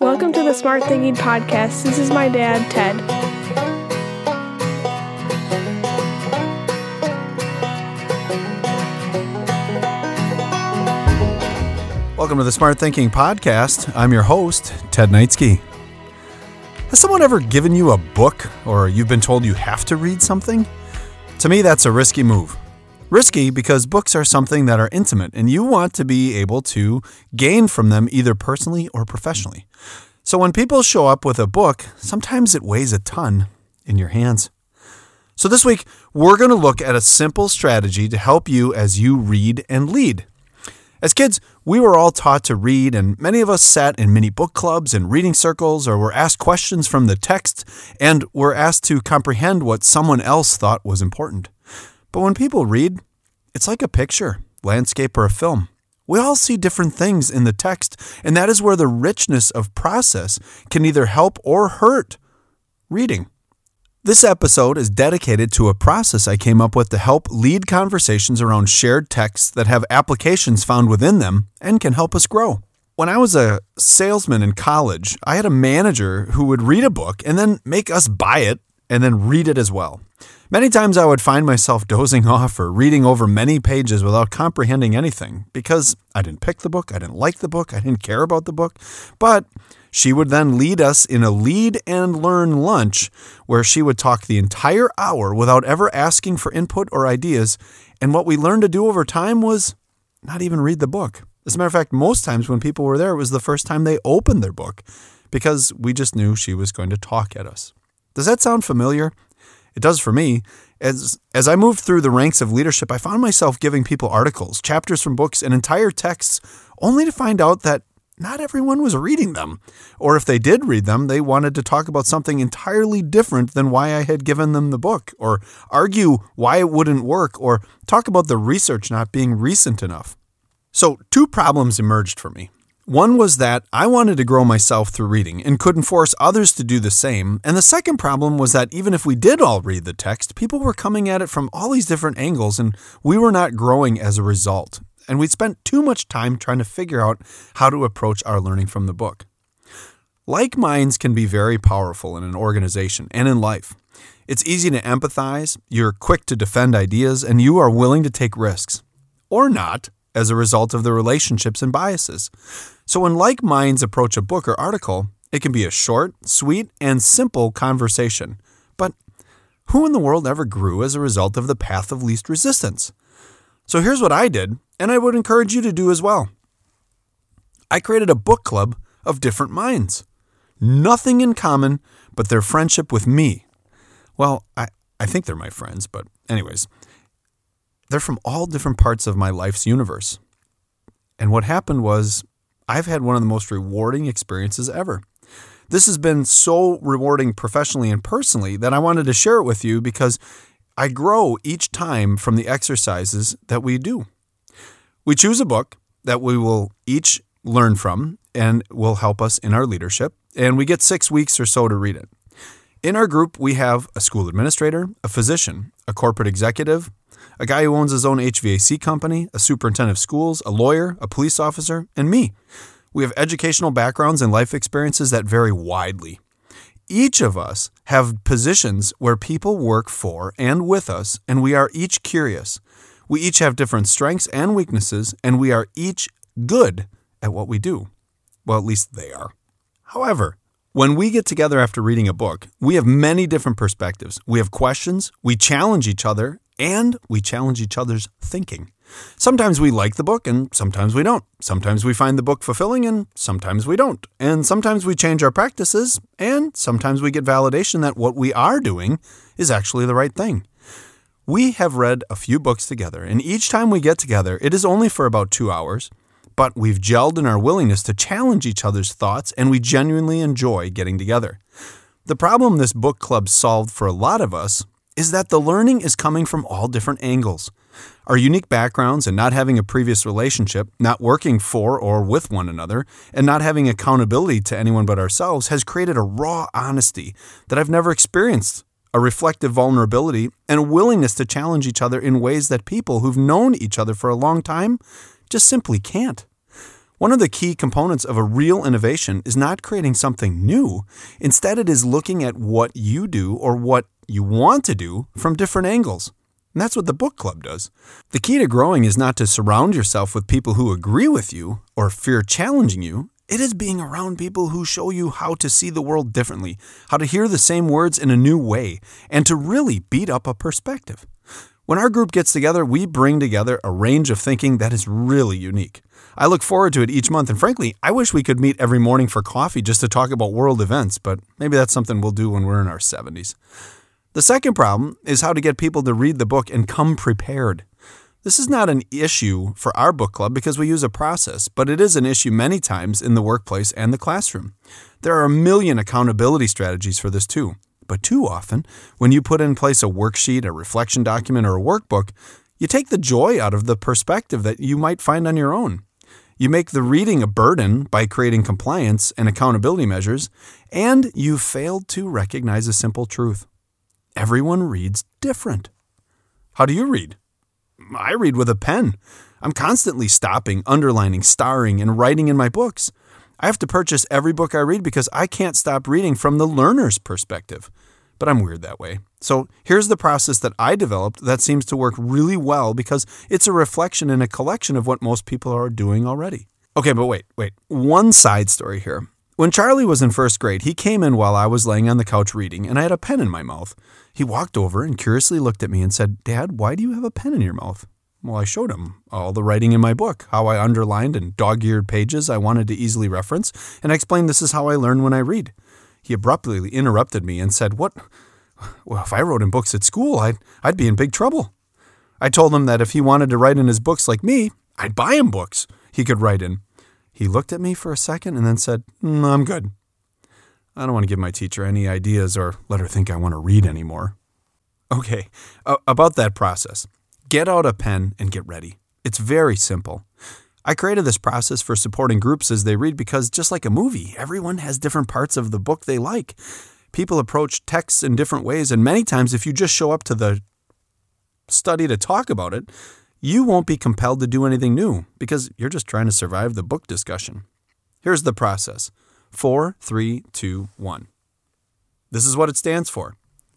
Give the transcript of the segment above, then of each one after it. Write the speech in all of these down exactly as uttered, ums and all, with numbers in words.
Welcome to the Smart Thinking Podcast. This is my dad, Ted. Welcome to the Smart Thinking Podcast. I'm your host, Ted Knightsky. Has someone ever given you a book or you've been told you have to read something? To me, that's a risky move. Risky because books are something that are intimate and you want to be able to gain from them either personally or professionally. So when people show up with a book, sometimes it weighs a ton in your hands. So this week, we're going to look at a simple strategy to help you as you read and lead. As kids, we were all taught to read, and many of us sat in mini book clubs and reading circles, or were asked questions from the text, and were asked to comprehend what someone else thought was important. But when people read, it's like a picture, landscape, or a film. We all see different things in the text, and that is where the richness of process can either help or hurt reading. This episode is dedicated to a process I came up with to help lead conversations around shared texts that have applications found within them and can help us grow. When I was a salesman in college, I had a manager who would read a book and then make us buy it and then read it as well. Many times I would find myself dozing off or reading over many pages without comprehending anything because I didn't pick the book, I didn't like the book, I didn't care about the book. But she would then lead us in a lead and learn lunch where she would talk the entire hour without ever asking for input or ideas. And what we learned to do over time was not even read the book. As a matter of fact, most times when people were there, it was the first time they opened their book because we just knew she was going to talk at us. Does that sound familiar? It does for me. As as I moved through the ranks of leadership, I found myself giving people articles, chapters from books, and entire texts, only to find out that not everyone was reading them. Or if they did read them, they wanted to talk about something entirely different than why I had given them the book, or argue why it wouldn't work, or talk about the research not being recent enough. So two problems emerged for me. One was that I wanted to grow myself through reading and couldn't force others to do the same. And the second problem was that even if we did all read the text, people were coming at it from all these different angles and we were not growing as a result. And we'd spent too much time trying to figure out how to approach our learning from the book. Like minds can be very powerful in an organization and in life. It's easy to empathize, you're quick to defend ideas, and you are willing to take risks. Or not, as a result of the relationships and biases. So when like minds approach a book or article, it can be a short, sweet, and simple conversation. But who in the world ever grew as a result of the path of least resistance? So here's what I did, and I would encourage you to do as well. I created a book club of different minds. Nothing in common but their friendship with me. Well, I, I think they're my friends, but anyways. They're from all different parts of my life's universe. And what happened was I've had one of the most rewarding experiences ever. This has been so rewarding professionally and personally that I wanted to share it with you because I grow each time from the exercises that we do. We choose a book that we will each learn from and will help us in our leadership, and we get six weeks or so to read it. In our group, we have a school administrator, a physician, a corporate executive, a guy who owns his own H V A C company, a superintendent of schools, a lawyer, a police officer, and me. We have educational backgrounds and life experiences that vary widely. Each of us have positions where people work for and with us, and we are each curious. We each have different strengths and weaknesses, and we are each good at what we do. Well, at least they are. However, when we get together after reading a book, we have many different perspectives. We have questions, we challenge each other, and we challenge each other's thinking. Sometimes we like the book and sometimes we don't. Sometimes we find the book fulfilling and sometimes we don't. And sometimes we change our practices and sometimes we get validation that what we are doing is actually the right thing. We have read a few books together, and each time we get together, it is only for about two hours, but we've gelled in our willingness to challenge each other's thoughts and we genuinely enjoy getting together. The problem this book club solved for a lot of us is that the learning is coming from all different angles. Our unique backgrounds and not having a previous relationship, not working for or with one another, and not having accountability to anyone but ourselves has created a raw honesty that I've never experienced, a reflective vulnerability, and a willingness to challenge each other in ways that people who've known each other for a long time just simply can't. One of the key components of a real innovation is not creating something new. Instead, it is looking at what you do or what you want to do from different angles. And that's what the book club does. The key to growing is not to surround yourself with people who agree with you or fear challenging you. It is being around people who show you how to see the world differently, how to hear the same words in a new way, and to really beat up a perspective. When our group gets together, we bring together a range of thinking that is really unique. I look forward to it each month, and frankly, I wish we could meet every morning for coffee just to talk about world events, but maybe that's something we'll do when we're in our seventies. The second problem is how to get people to read the book and come prepared. This is not an issue for our book club because we use a process, but it is an issue many times in the workplace and the classroom. There are a million accountability strategies for this too. But too often, when you put in place a worksheet, a reflection document, or a workbook, you take the joy out of the perspective that you might find on your own. You make the reading a burden by creating compliance and accountability measures, and you failed to recognize a simple truth. Everyone reads different. How do you read? I read with a pen. I'm constantly stopping, underlining, starring, and writing in my books. I have to purchase every book I read because I can't stop reading from the learner's perspective. But I'm weird that way. So here's the process that I developed that seems to work really well because it's a reflection and a collection of what most people are doing already. Okay, but wait, wait. One side story here. When Charlie was in first grade, he came in while I was laying on the couch reading, and I had a pen in my mouth. He walked over and curiously looked at me and said, "Dad, why do you have a pen in your mouth?" Well, I showed him all the writing in my book, how I underlined and dog-eared pages I wanted to easily reference, and I explained this is how I learn when I read. He abruptly interrupted me and said, "What? Well, if I wrote in books at school, I'd, I'd be in big trouble." I told him that if he wanted to write in his books like me, I'd buy him books he could write in. He looked at me for a second and then said, mm, I'm good. I don't want to give my teacher any ideas or let her think I want to read anymore. Okay, uh, about that process. Get out a pen and get ready. It's very simple. I created this process for supporting groups as they read because just like a movie, everyone has different parts of the book they like. People approach texts in different ways, and many times if you just show up to the study to talk about it, you won't be compelled to do anything new because you're just trying to survive the book discussion. Here's the process. Four, three, two, one. This is what it stands for.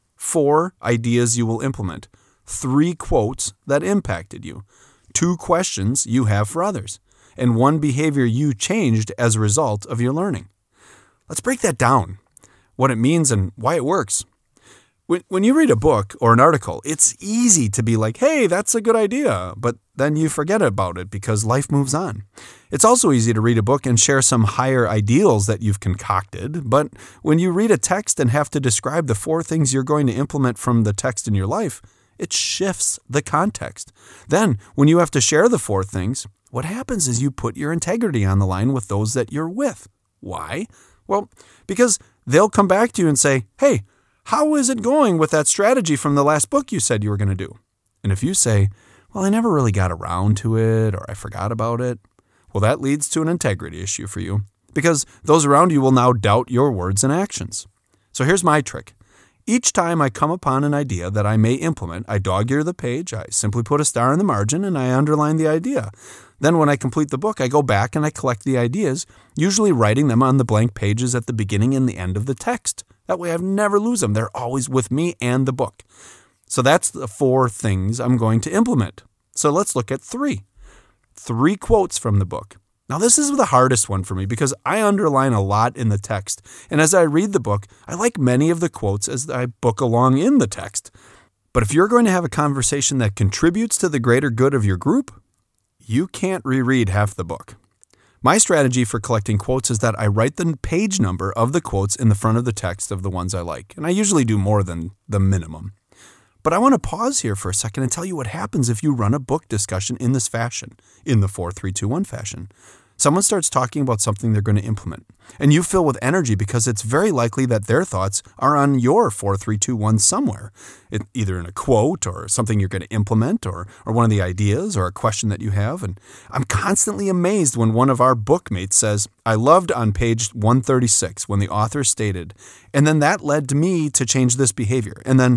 Four ideas you will implement. Three quotes that impacted you. Two questions you have for others. And one behavior you changed as a result of your learning. Let's break that down. What it means and why it works. When when you read a book or an article, it's easy to be like, hey, that's a good idea, but then you forget about it because life moves on. It's also easy to read a book and share some higher ideals that you've concocted, but when you read a text and have to describe the four things you're going to implement from the text in your life, it shifts the context. Then, when you have to share the four things, what happens is you put your integrity on the line with those that you're with. Why? Well, because they'll come back to you and say, hey, how is it going with that strategy from the last book you said you were going to do? And if you say, well, I never really got around to it, or I forgot about it, well, that leads to an integrity issue for you, because those around you will now doubt your words and actions. So here's my trick. Each time I come upon an idea that I may implement, I dog-ear the page, I simply put a star in the margin, and I underline the idea. Then when I complete the book, I go back and I collect the ideas, usually writing them on the blank pages at the beginning and the end of the text. That way I never lose them. They're always with me and the book. So that's the four things I'm going to implement. So let's look at three. Three quotes from the book. Now this is the hardest one for me because I underline a lot in the text. And as I read the book, I like many of the quotes as I book along in the text. But if you're going to have a conversation that contributes to the greater good of your group, you can't reread half the book. My strategy for collecting quotes is that I write the page number of the quotes in the front of the text of the ones I like. And I usually do more than the minimum. But I want to pause here for a second and tell you what happens if you run a book discussion in this fashion, in the four three two one fashion. Someone starts talking about something they're going to implement, and you fill with energy because it's very likely that their thoughts are on your four three two one somewhere, it, either in a quote or something you're going to implement or, or one of the ideas or a question that you have. And I'm constantly amazed when one of our bookmates says, I loved on page one thirty-six when the author stated, and then that led me to change this behavior. And then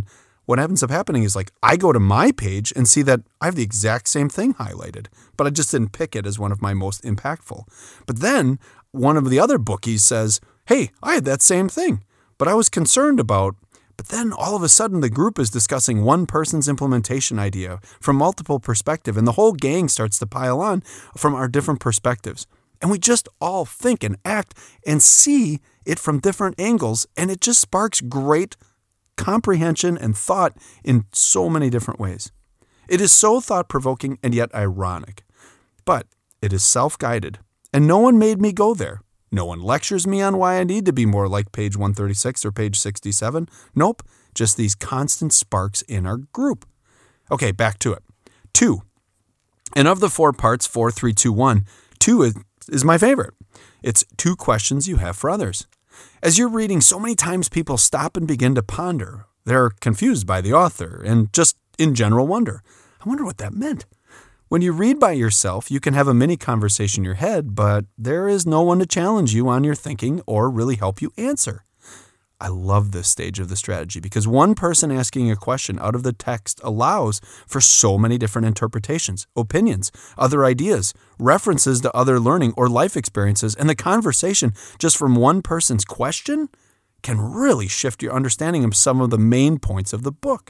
what ends up happening is like I go to my page and see that I have the exact same thing highlighted, but I just didn't pick it as one of my most impactful. But then one of the other bookies says, hey, I had that same thing, but I was concerned about. But then all of a sudden the group is discussing one person's implementation idea from multiple perspectives, and the whole gang starts to pile on from our different perspectives. And we just all think and act and see it from different angles, and it just sparks great comprehension and thought in so many different ways. It is so thought-provoking and yet ironic. But it is self-guided, and no one made me go there. No one lectures me on why I need to be more like page one thirty-six or page sixty-seven. Nope, just these constant sparks in our group. Okay, back to it. Two. And of the four parts, four, three, two, one, two is, is my favorite. It's two questions you have for others. As you're reading, so many times people stop and begin to ponder. They're confused by the author and just in general wonder, I wonder what that meant. When you read by yourself, you can have a mini conversation in your head, but there is no one to challenge you on your thinking or really help you answer. I love this stage of the strategy because one person asking a question out of the text allows for so many different interpretations, opinions, other ideas, references to other learning or life experiences, and the conversation just from one person's question can really shift your understanding of some of the main points of the book.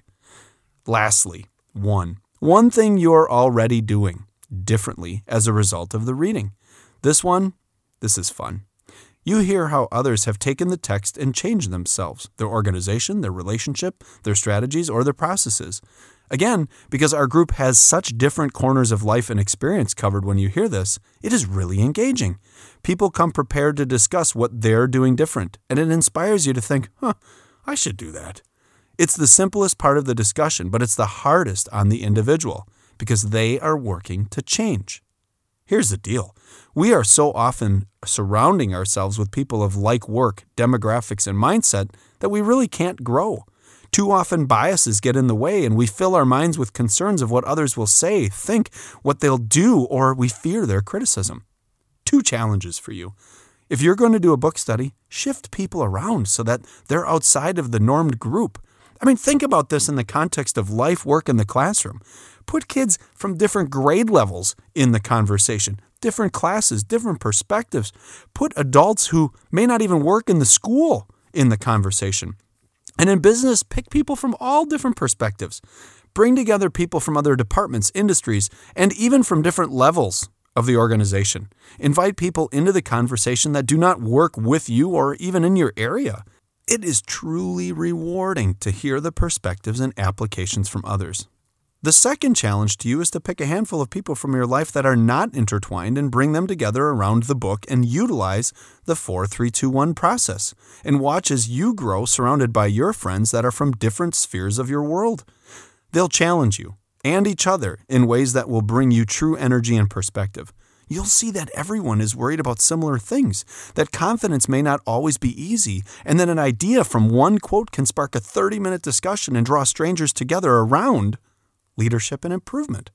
Lastly, one. One thing you're already doing differently as a result of the reading. This one, this is fun. You hear how others have taken the text and changed themselves, their organization, their relationship, their strategies, or their processes. Again, because our group has such different corners of life and experience covered when you hear this, it is really engaging. People come prepared to discuss what they're doing different, and it inspires you to think, huh, I should do that. It's the simplest part of the discussion, but it's the hardest on the individual because they are working to change. Here's the deal. We are so often surrounding ourselves with people of like work, demographics, and mindset that we really can't grow. Too often biases get in the way and we fill our minds with concerns of what others will say, think, what they'll do, or we fear their criticism. Two challenges for you. If you're going to do a book study, shift people around so that they're outside of the normed group. I mean, think about this in the context of life, work, and the classroom. Put kids from different grade levels in the conversation, different classes, different perspectives. Put adults who may not even work in the school in the conversation. And in business, pick people from all different perspectives. Bring together people from other departments, industries, and even from different levels of the organization. Invite people into the conversation that do not work with you or even in your area. It is truly rewarding to hear the perspectives and applications from others. The second challenge to you is to pick a handful of people from your life that are not intertwined and bring them together around the book and utilize the four three two one process and watch as you grow surrounded by your friends that are from different spheres of your world. They'll challenge you and each other in ways that will bring you true energy and perspective. You'll see that everyone is worried about similar things, that confidence may not always be easy, and that an idea from one quote can spark a thirty-minute discussion and draw strangers together around leadership and improvement.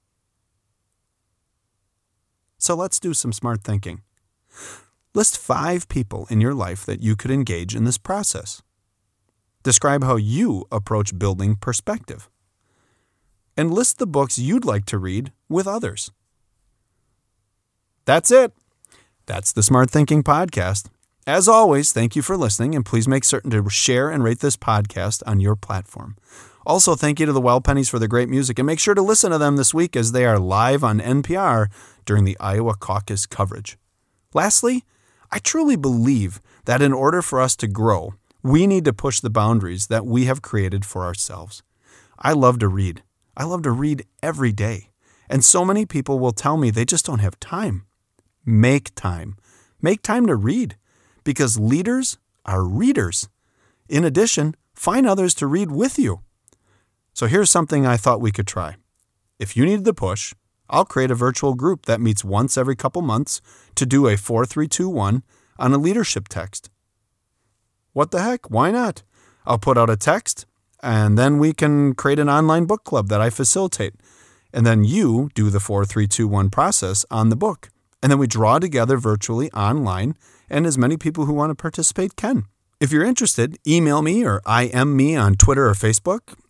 So let's do some smart thinking. List five people in your life that you could engage in this process. Describe how you approach building perspective. And list the books you'd like to read with others. That's it. That's the Smart Thinking Podcast. As always, thank you for listening, and please make certain to share and rate this podcast on your platform. Also, thank you to the Well Pennies for the great music, and make sure to listen to them this week as they are live on N P R during the Iowa caucus coverage. Lastly, I truly believe that in order for us to grow, we need to push the boundaries that we have created for ourselves. I love to read. I love to read every day, and so many people will tell me they just don't have time. Make time. Make time to read, because leaders are readers. In addition, find others to read with you. So here's something I thought we could try. If you need the push, I'll create a virtual group that meets once every couple months to do a four three two one on a leadership text. What the heck? Why not? I'll put out a text, and then we can create an online book club that I facilitate. And then you do the four three two one process on the book. And then we draw together virtually online, and as many people who want to participate can. If you're interested, email me or I M me on Twitter or Facebook.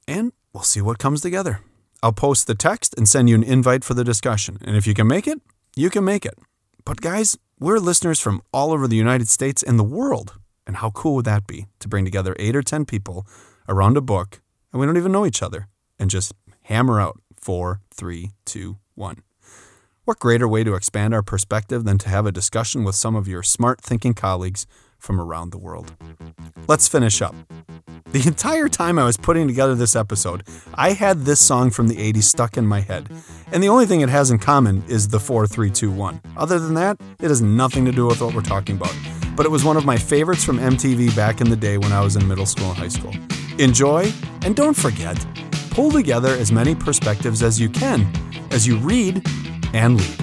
and we'll see what comes together. I'll post the text and send you an invite for the discussion. And if you can make it, you can make it. But guys, we're listeners from all over the United States and the world. And how cool would that be to bring together eight or ten people around a book, and we don't even know each other, and just hammer out four, three, two, one. What greater way to expand our perspective than to have a discussion with some of your smart thinking colleagues from around the world? Let's finish up. The entire time I was putting together this episode, I had this song from the eighties stuck in my head. And the only thing it has in common is the four, three, two, one. Other than that, it has nothing to do with what we're talking about. But it was one of my favorites from M T V back in the day when I was in middle school and high school. Enjoy, and don't forget, pull together as many perspectives as you can as you read and lead.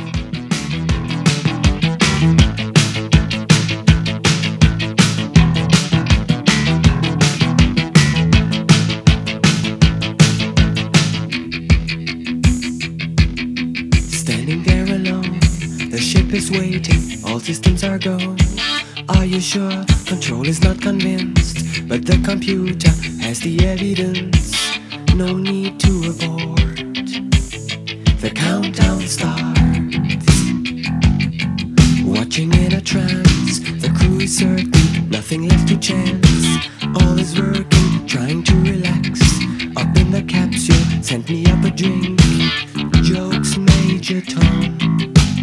Standing there alone, the ship is waiting, all systems are go. Are you sure? Control is not convinced, but the computer has the evidence. No need to abort. The countdown starts. Watching in a trance, the crew is certain, nothing left to chance. All is working, trying to relax. Up in the capsule, sent me up a drink. Jokes, Major Tom.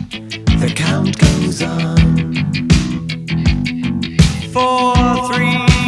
The count goes on. Four, three,